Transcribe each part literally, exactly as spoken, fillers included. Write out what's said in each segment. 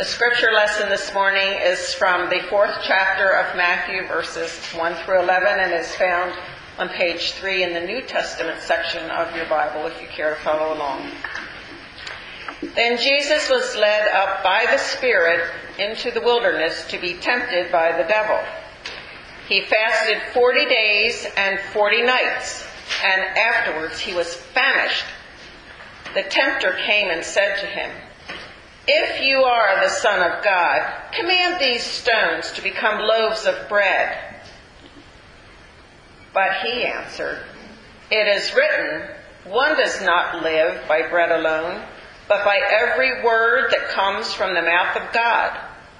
The scripture lesson this morning is from the fourth chapter of Matthew, verses one through eleven, and is found on page three in the New Testament section of your Bible, if you care to follow along. Then Jesus was led up by the Spirit into the wilderness to be tempted by the devil. He fasted forty days and forty nights, and afterwards he was famished. The tempter came and said to him, "If you are the Son of God, command these stones to become loaves of bread." But he answered, "It is written, one does not live by bread alone, but by every word that comes from the mouth of God."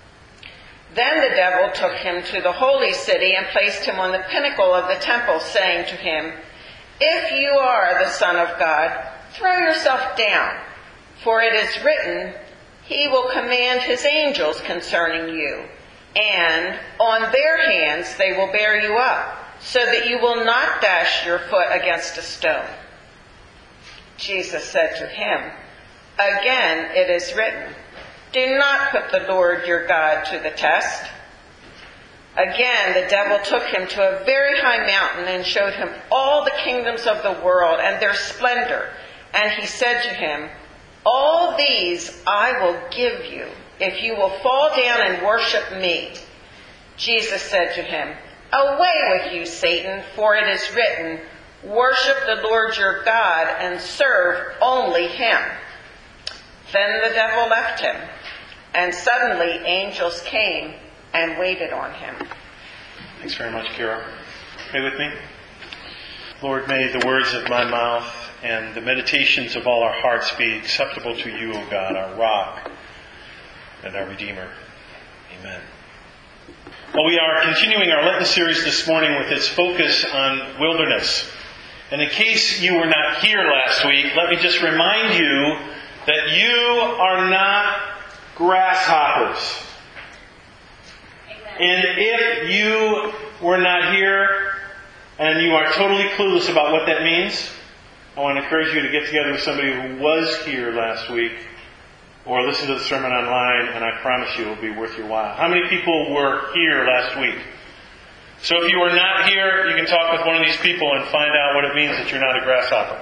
Then the devil took him to the holy city and placed him on the pinnacle of the temple, saying to him, "If you are the Son of God, throw yourself down, for it is written, He will command His angels concerning you, and on their hands they will bear you up, so that you will not dash your foot against a stone." Jesus said to him, "Again it is written, do not put the Lord your God to the test." Again the devil took him to a very high mountain and showed him all the kingdoms of the world and their splendor. And he said to him, "All these I will give you, if you will fall down and worship me." Jesus said to him, "Away with you, Satan, for it is written, worship the Lord your God and serve only Him." Then the devil left him, and suddenly angels came and waited on him. Thanks very much, Kira. Pray with me. Lord, may the words of my mouth and the meditations of all our hearts be acceptable to you, O God, our rock and our Redeemer. Amen. Well, we are continuing our Lenten series this morning with its focus on wilderness. And in case you were not here last week, let me just remind you that you are not grasshoppers. Amen. And if you were not here and you are totally clueless about what that means, I want to encourage you to get together with somebody who was here last week or listen to the sermon online, and I promise you it will be worth your while. How many people were here last week? So if you were not here, you can talk with one of these people and find out what it means that you're not a grasshopper.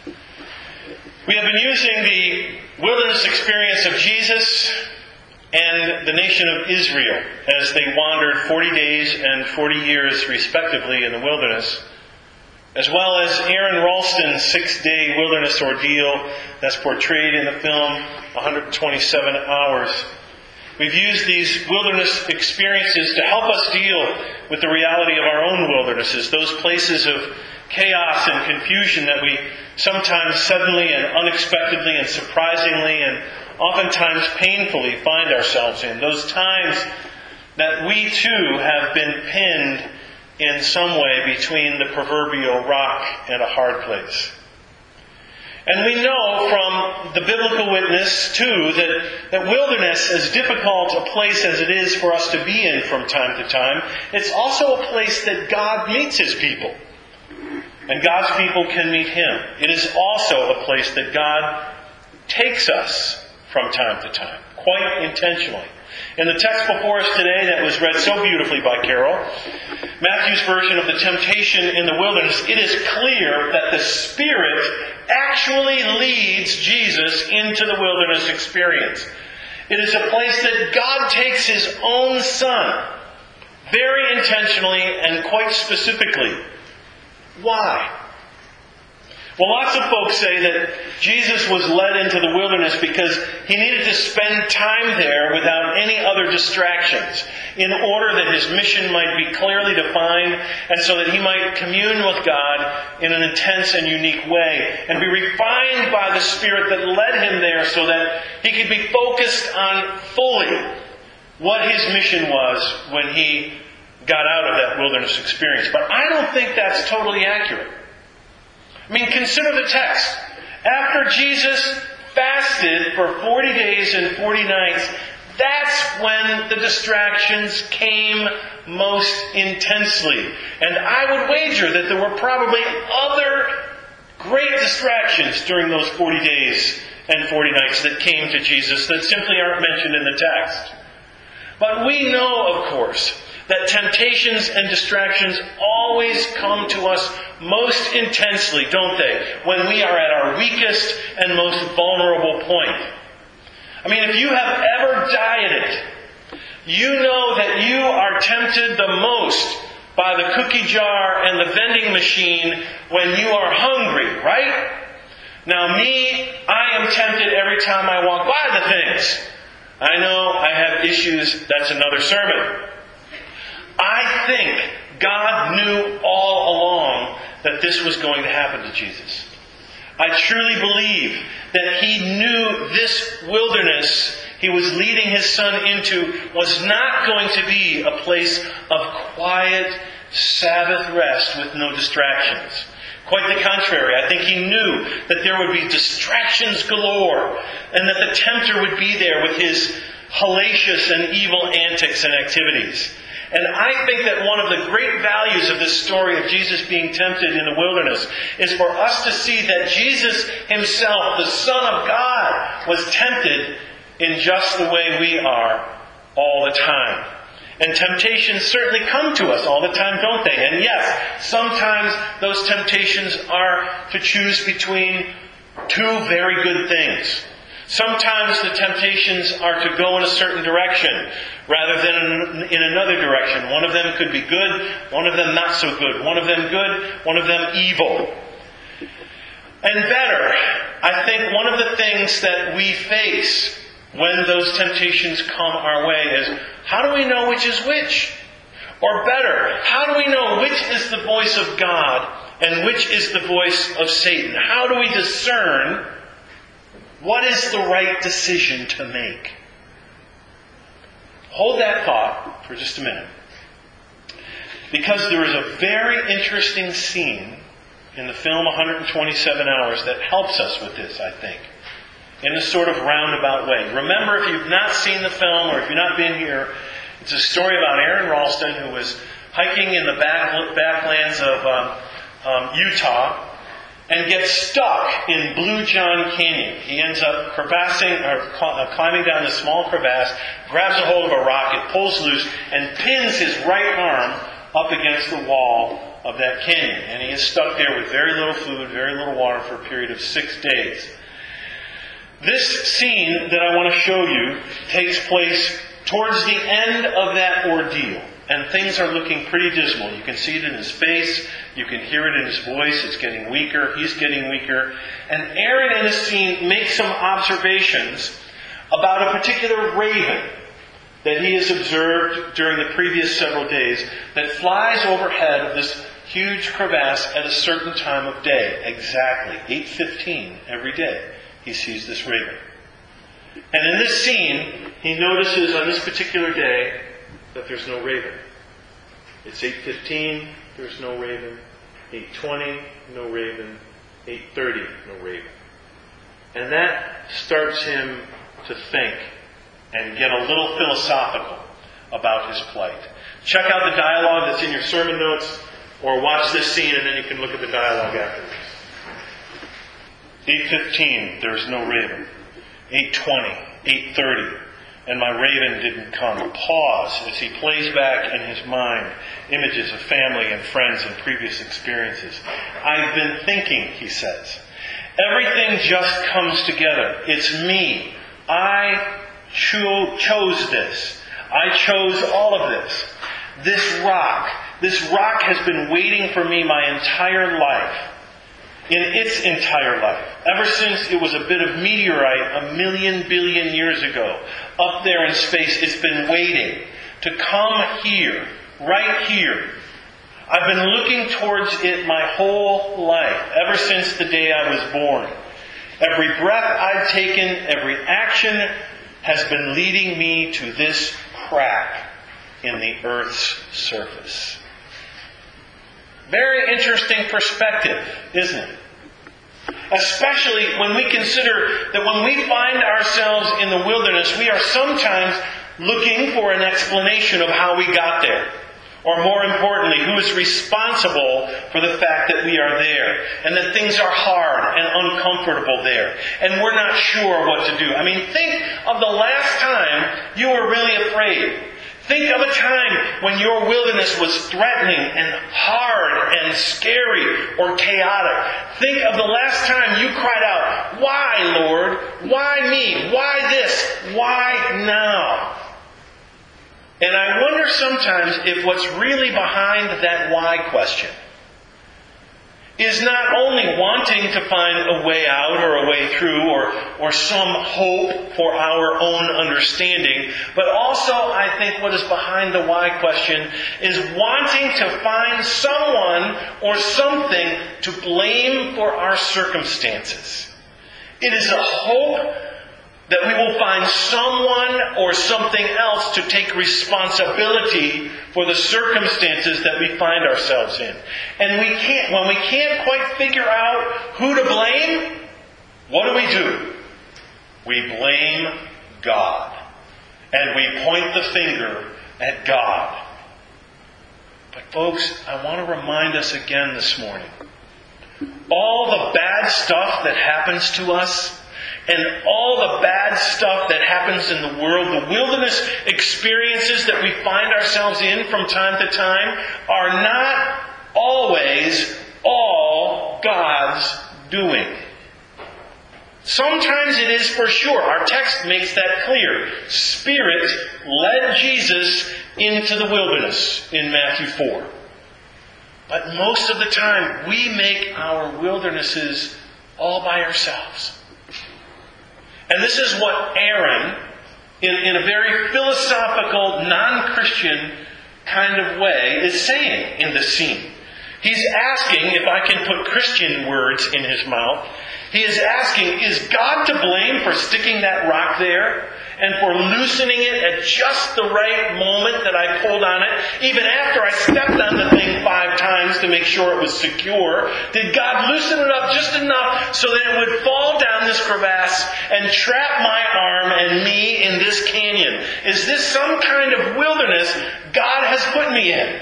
We have been using the wilderness experience of Jesus and the nation of Israel as they wandered forty days and forty years respectively in the wilderness, as well as Aaron Ralston's six-day wilderness ordeal that's portrayed in the film one hundred twenty-seven hours. We've used these wilderness experiences to help us deal with the reality of our own wildernesses, those places of chaos and confusion that we sometimes suddenly and unexpectedly and surprisingly and oftentimes painfully find ourselves in. Those times that we too have been pinned in some way between the proverbial rock and a hard place. And we know from the biblical witness too that, that wilderness, as difficult a place as it is for us to be in from time to time, it's also a place that God meets His people. And God's people can meet Him. It is also a place that God takes us from time to time, quite intentionally. In the text before us today that was read so beautifully by Carol, Matthew's version of the temptation in the wilderness, it is clear that the Spirit actually leads Jesus into the wilderness experience. It is a place that God takes His own Son, very intentionally and quite specifically. Why? Well, lots of folks say that Jesus was led into the wilderness because He needed to spend time there without any other distractions in order that His mission might be clearly defined and so that He might commune with God in an intense and unique way and be refined by the Spirit that led Him there so that He could be focused on fully what His mission was when He got out of that wilderness experience. But I don't think that's totally accurate. I mean, consider the text. After Jesus fasted for forty days and forty nights, that's when the distractions came most intensely. And I would wager that there were probably other great distractions during those forty days and forty nights that came to Jesus that simply aren't mentioned in the text. But we know, of course, that temptations and distractions always come to us most intensely, don't they? When we are at our weakest and most vulnerable point. I mean, if you have ever dieted, you know that you are tempted the most by the cookie jar and the vending machine when you are hungry, right? Now me, I am tempted every time I walk by the things. I know I have issues, that's another sermon. I think God knew all along that this was going to happen to Jesus. I truly believe that He knew this wilderness He was leading His Son into was not going to be a place of quiet Sabbath rest with no distractions. Quite the contrary. I think He knew that there would be distractions galore and that the tempter would be there with his hellacious and evil antics and activities. And I think that one of the great values of this story of Jesus being tempted in the wilderness is for us to see that Jesus Himself, the Son of God, was tempted in just the way we are all the time. And temptations certainly come to us all the time, don't they? And yes, sometimes those temptations are to choose between two very good things. Sometimes the temptations are to go in a certain direction rather than in another direction. One of them could be good, one of them not so good. One of them good, one of them evil. And better, I think one of the things that we face when those temptations come our way is, how do we know which is which? Or better, how do we know which is the voice of God and which is the voice of Satan? How do we discern what is the right decision to make? Hold that thought for just a minute. Because there is a very interesting scene in the film one hundred twenty-seven hours that helps us with this, I think, in a sort of roundabout way. Remember, if you've not seen the film or if you've not been here, it's a story about Aaron Ralston, who was hiking in the back, backlands of um, um, Utah and gets stuck in Blue John Canyon. He ends up crevassing or climbing down this small crevasse, grabs a hold of a rock, it pulls loose, and pins his right arm up against the wall of that canyon. And he is stuck there with very little food, very little water for a period of six days. This scene that I want to show you takes place towards the end of that ordeal. And things are looking pretty dismal. You can see it in his face. You can hear it in his voice. It's getting weaker. He's getting weaker. And Aaron in this scene makes some observations about a particular raven that he has observed during the previous several days that flies overhead of this huge crevasse at a certain time of day. Exactly eight fifteen every day he sees this raven. And in this scene, he notices on this particular day that there's no raven. It's eight fifteen, there's no raven. eight twenty, no raven. eight thirty, no raven. And that starts him to think and get a little philosophical about his plight. Check out the dialogue that's in your sermon notes, or watch this scene and then you can look at the dialogue afterwards. eight fifteen, there's no raven. eight twenty, eight thirty, and my raven didn't come. Pause as he plays back in his mind images of family and friends and previous experiences. I've been thinking, he says. Everything just comes together. It's me. I cho- chose this. I chose all of this. This rock. This rock has been waiting for me my entire life. In its entire life. Ever since it was a bit of meteorite a million billion years ago. Up there in space, it's been waiting to come here. Right here. I've been looking towards it my whole life. Ever since the day I was born. Every breath I've taken, every action has been leading me to this crack in the Earth's surface. Very interesting perspective, isn't it? Especially when we consider that when we find ourselves in the wilderness, we are sometimes looking for an explanation of how we got there. Or more importantly, who is responsible for the fact that we are there and that things are hard and uncomfortable there and we're not sure what to do? I mean, think of the last time you were really afraid. Think of a time when your wilderness was threatening and hard and scary or chaotic. Think of the last time you cried out, "Why, Lord? Why me? Why this? Why now?" And I wonder sometimes if what's really behind that why question is not only wanting to find a way out or a way through or, or some hope for our own understanding, but also I think what is behind the why question is wanting to find someone or something to blame for our circumstances. It is a hope that we will find someone or something else to take responsibility for the circumstances that we find ourselves in. And we can't, when we can't quite figure out who to blame, what do we do? We blame God. And we point the finger at God. But folks, I want to remind us again this morning, all the bad stuff that happens to us, and all the bad stuff that happens in the world, the wilderness experiences that we find ourselves in from time to time, are not always all God's doing. Sometimes it is for sure. Our text makes that clear. Spirit led Jesus into the wilderness in Matthew four. But most of the time, we make our wildernesses all by ourselves. And this is what Aaron, in, in a very philosophical, non-Christian kind of way, is saying in this scene. He's asking, if I can put Christian words in his mouth, he is asking, is God to blame for sticking that rock there and for loosening it at just the right moment that I pulled on it, even after I stepped on the thing five times to make sure it was secure? Did God loosen it up just enough so that it would fall down this crevasse and trap my arm and me in this canyon? Is this some kind of wilderness God has put me in?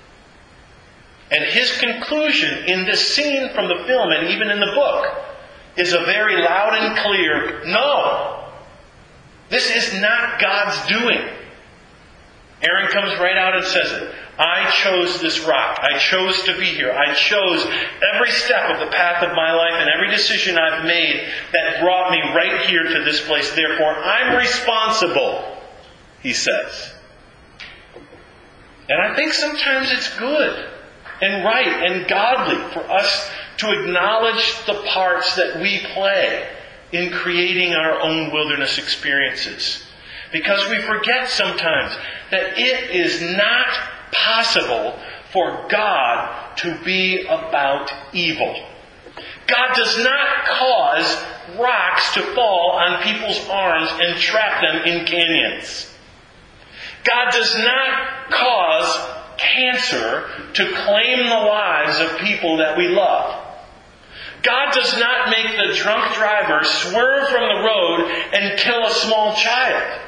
And his conclusion in this scene from the film and even in the book is a very loud and clear, no. This is not God's doing. Aaron comes right out and says it. I chose this rock. I chose to be here. I chose every step of the path of my life and every decision I've made that brought me right here to this place. Therefore, I'm responsible, he says. And I think sometimes it's good and right and godly for us to acknowledge the parts that we play in creating our own wilderness experiences. Because we forget sometimes that it is not possible for God to be about evil. God does not cause rocks to fall on people's arms and trap them in canyons. God does not cause cancer to claim the lives of people that we love. God does not make the drunk driver swerve from the road and kill a small child.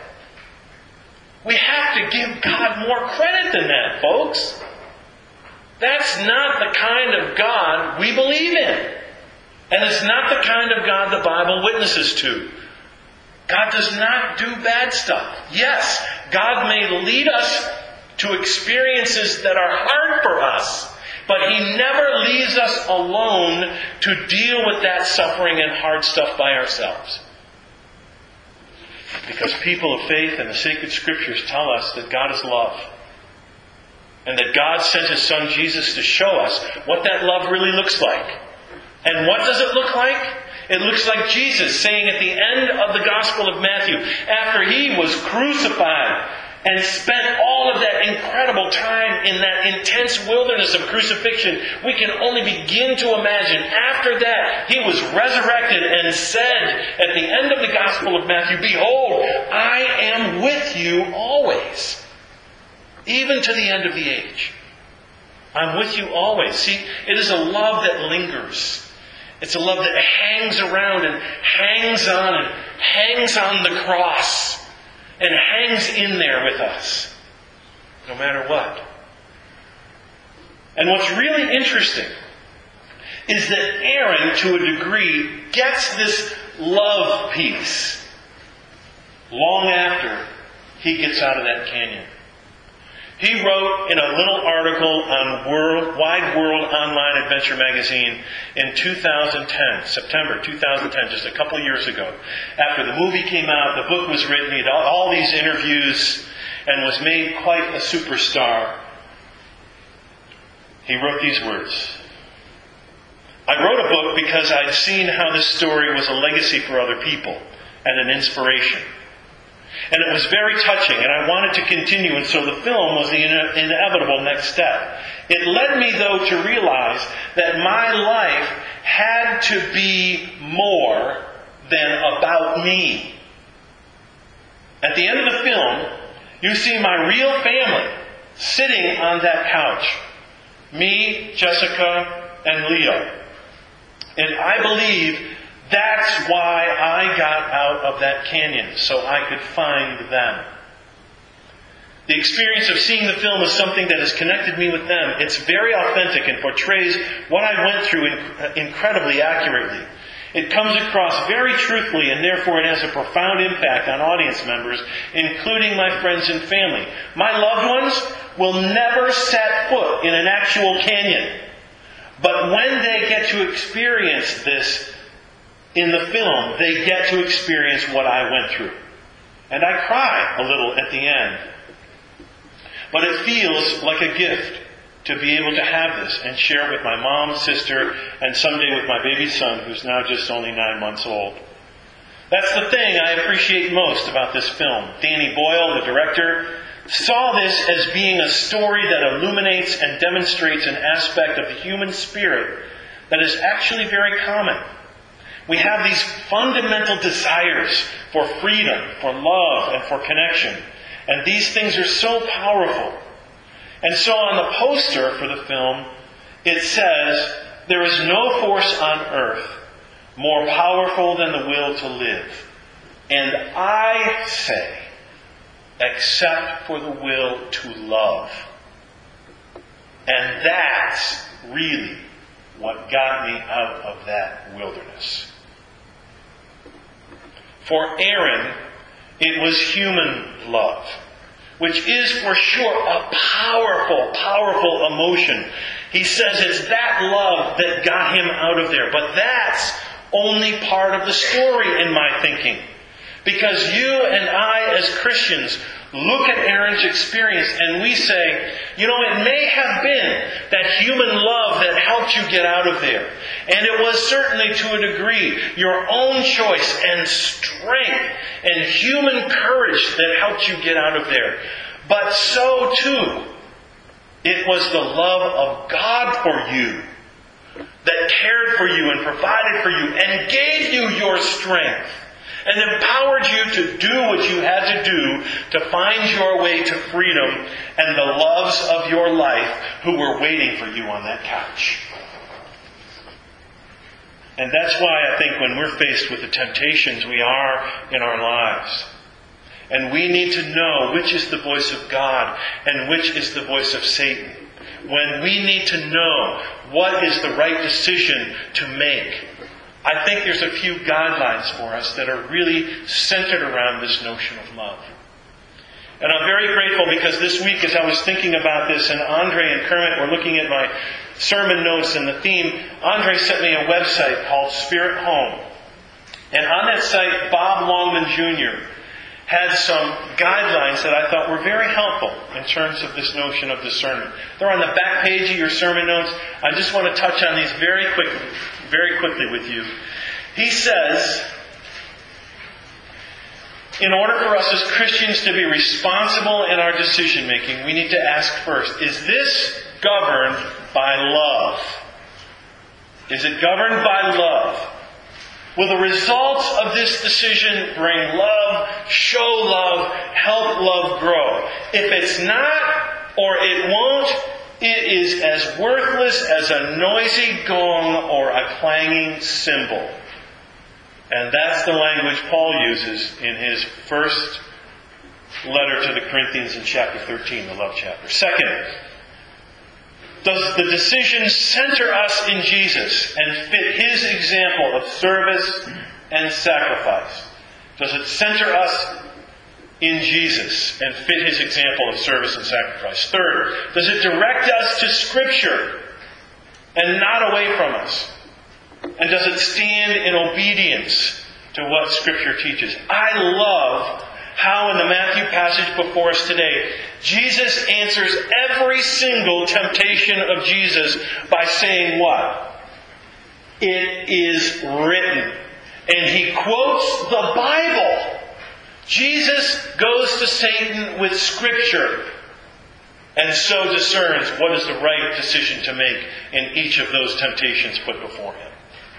We have to give God more credit than that, folks. That's not the kind of God we believe in. And it's not the kind of God the Bible witnesses to. God does not do bad stuff. Yes, God may lead us to experiences that are hard for us, but He never leaves us alone to deal with that suffering and hard stuff by ourselves. Because people of faith and the sacred Scriptures tell us that God is love. And that God sent His Son Jesus to show us what that love really looks like. And what does it look like? It looks like Jesus saying at the end of the Gospel of Matthew, after He was crucified and spent all of that incredible time in that intense wilderness of crucifixion, we can only begin to imagine. After that, He was resurrected and said at the end of the Gospel of Matthew, "Behold, I am with you always, even to the end of the age." I'm with you always. See, it is a love that lingers. It's a love that hangs around and hangs on and hangs on the cross and hangs in there with us, no matter what. And what's really interesting is that Aaron, to a degree, gets this love piece long after he gets out of that canyon. He wrote in a little article on World, Wide World Online Adventure Magazine in two thousand ten, September two thousand ten, just a couple of years ago. After the movie came out, the book was written, he had all, all these interviews, and was made quite a superstar. He wrote these words. I wrote a book because I'd seen how this story was a legacy for other people and an inspiration. And it was very touching, and I wanted to continue, and so the film was the ine- inevitable next step. It led me, though, to realize that my life had to be more than about me. At the end of the film, you see my real family sitting on that couch. Me, Jessica, and Leo. And I believe that's why I got out of that canyon, so I could find them. The experience of seeing the film is something that has connected me with them. It's very authentic and portrays what I went through incredibly accurately. It comes across very truthfully, and therefore it has a profound impact on audience members, including my friends and family. My loved ones will never set foot in an actual canyon. But when they get to experience this in the film, they get to experience what I went through. And I cry a little at the end. But it feels like a gift to be able to have this and share with my mom, sister, and someday with my baby son, who's now just only nine months old. That's the thing I appreciate most about this film. Danny Boyle, the director, saw this as being a story that illuminates and demonstrates an aspect of the human spirit that is actually very common. We have these fundamental desires for freedom, for love, and for connection. And these things are so powerful. And so on the poster for the film, it says, there is no force on earth more powerful than the will to live. And I say, except for the will to love. And that's really what got me out of that wilderness. For Aaron, it was human love, which is for sure a powerful, powerful emotion. He says it's that love that got him out of there. But that's only part of the story in my thinking. Because you and I as Christians look at Aaron's experience and we say, you know, it may have been that human love that helped you get out of there. And it was certainly to a degree your own choice and strength and human courage that helped you get out of there. But so too, it was the love of God for you that cared for you and provided for you and gave you your strength and empowered you to do what you had to do to find your way to freedom and the loves of your life who were waiting for you on that couch. And that's why I think when we're faced with the temptations we are in our lives, and we need to know which is the voice of God and which is the voice of Satan, when we need to know what is the right decision to make, I think there's a few guidelines for us that are really centered around this notion of love. And I'm very grateful because this week as I was thinking about this, and Andre and Kermit were looking at my sermon notes and the theme, Andre sent me a website called Spirit Home. And on that site, Bob Longman Junior had some guidelines that I thought were very helpful in terms of this notion of discernment. They're on the back page of your sermon notes. I just want to touch on these very quickly, very quickly with you. He says, in order for us as Christians to be responsible in our decision making, we need to ask first, is this governed by love? Is it governed by love? Will the results of this decision bring love, show love, help love grow? If it's not, or it won't, it is as worthless as a noisy gong or a clanging cymbal. And that's the language Paul uses in his first letter to the Corinthians in chapter thirteen, the love chapter. Second, Does the decision center us in Jesus and fit His example of service and sacrifice? Does it center us in Jesus and fit His example of service and sacrifice? Third, does it direct us to Scripture and not away from us? And does it stand in obedience to what Scripture teaches? I love how in the Matthew passage before us today, Jesus answers every single temptation of Jesus by saying what? It is written. And He quotes the Bible. Jesus goes to Satan with Scripture and so discerns what is the right decision to make in each of those temptations put before Him.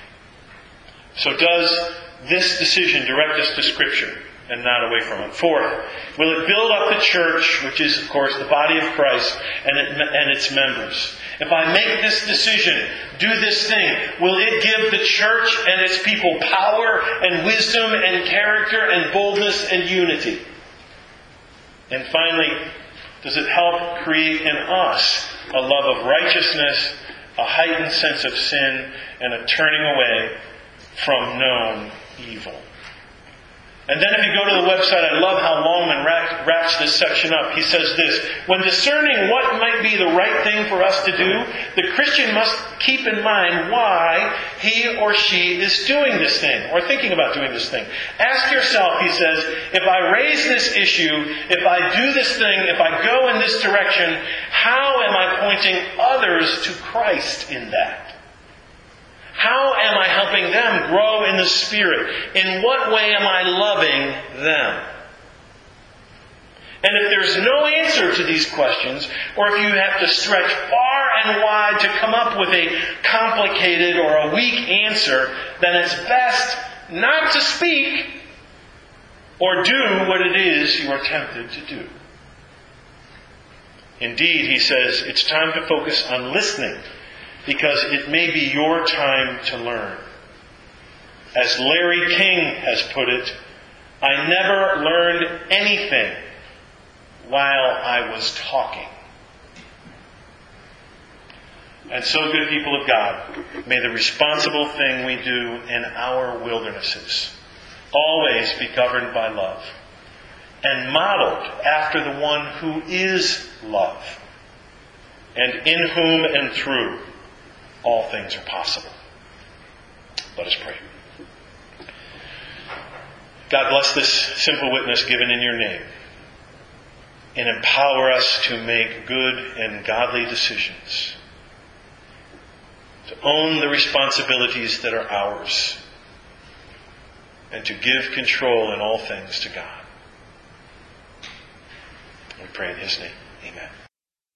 So does this decision direct us to Scripture and not away from it? Fourth, will it build up the church, which is, of course, the body of Christ and, it, and its members? If I make this decision, do this thing, will it give the church and its people power and wisdom and character and boldness and unity? And finally, does it help create in us a love of righteousness, a heightened sense of sin, and a turning away from known evil? And then if you go to the website, I love how Longman wraps this section up. He says this: when discerning what might be the right thing for us to do, the Christian must keep in mind why he or she is doing this thing, or thinking about doing this thing. Ask yourself, he says, if I raise this issue, if I do this thing, if I go in this direction, how am I pointing others to Christ in that? How am I helping them grow in the Spirit? In what way am I loving them? And if there's no answer to these questions, or if you have to stretch far and wide to come up with a complicated or a weak answer, then it's best not to speak or do what it is you are tempted to do. Indeed, he says, it's time to focus on listening, because it may be your time to learn. As Larry King has put it, I never learned anything while I was talking. And so, good people of God, may the responsible thing we do in our wildernesses always be governed by love and modeled after the one who is love, and in whom and through all things are possible. Let us pray. God, bless this simple witness given in your name, and empower us to make good and godly decisions, to own the responsibilities that are ours, and to give control in all things to God. We pray in His name. Amen.